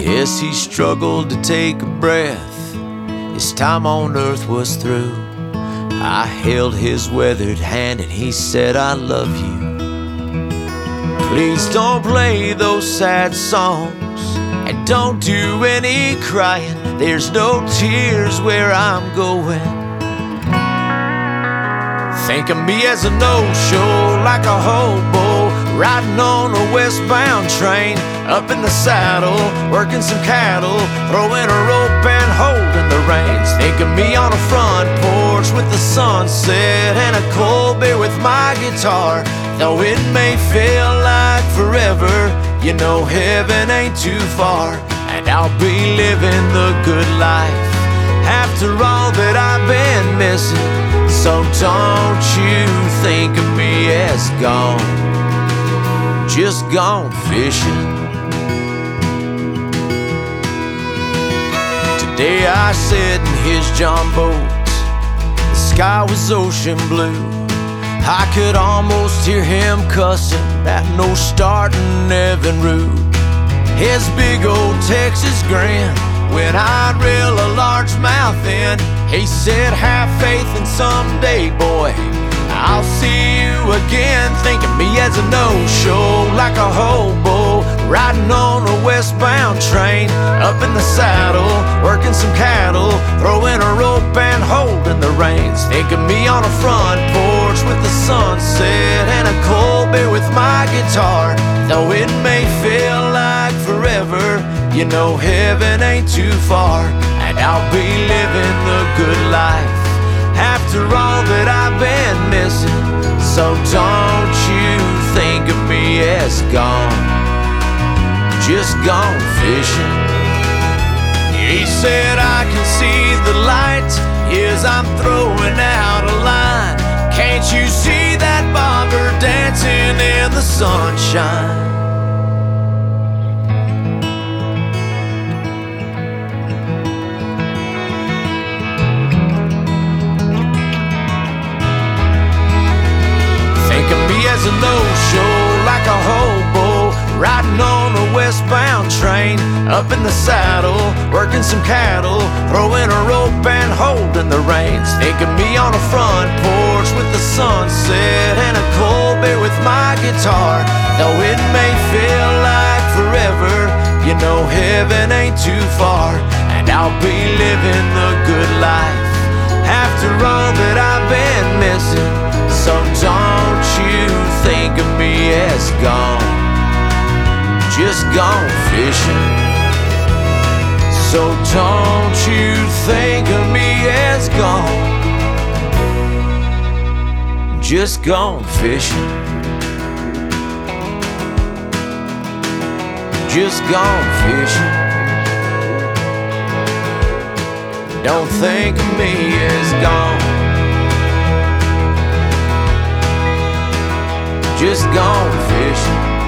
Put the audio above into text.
Yes, he struggled to take a breath. His time on earth was through. I held his weathered hand and he said, I love you. Please don't play those sad songs and don't do any crying. There's no tears where I'm going. Think of me as a no-show, like a hobo riding on a westbound train, up in the saddle, working some cattle, throwing a rope and holding the reins. Think of me on a front porch with the sunset and a cold beer with my guitar. Though it may feel like forever, you know heaven ain't too far, and I'll be living the good life after all that I've been missing. So don't you think of me as gone, just gone fishing. Today I sat in his John boat. The sky was ocean blue. I could almost hear him cussing at no starting Evan Rude. His big old Texas grin when I'd reel a largemouth in. He said, have faith and someday, boy, I'll see you again. Think of me as a no-show, like a hobo riding on a westbound train, up in the saddle, working some cattle, throwing a rope and holding the reins. Think of me on a front porch with the sunset and a cold beer with my guitar. Though it may feel like forever, you know heaven ain't too far, and I'll be living the good life after all that I've been missing. So don't you think of me as gone, just gone fishing. He said, I can see the light as I'm throwing out a line. Can't you see that bobber dancing in the sunshine? As a no-show, like a hobo riding on a westbound train, up in the saddle, working some cattle, throwing a rope and holding the reins. Think of me on a front porch with the sunset and a cold beer with my guitar. Though it may feel like forever, you know heaven ain't too far, and I'll be living the good life after all that I've been missing. So don't you think of me as gone, just gone fishing. So don't you think of me as gone, just gone fishing, just gone fishing. Don't think of me as gone, just gone fishing.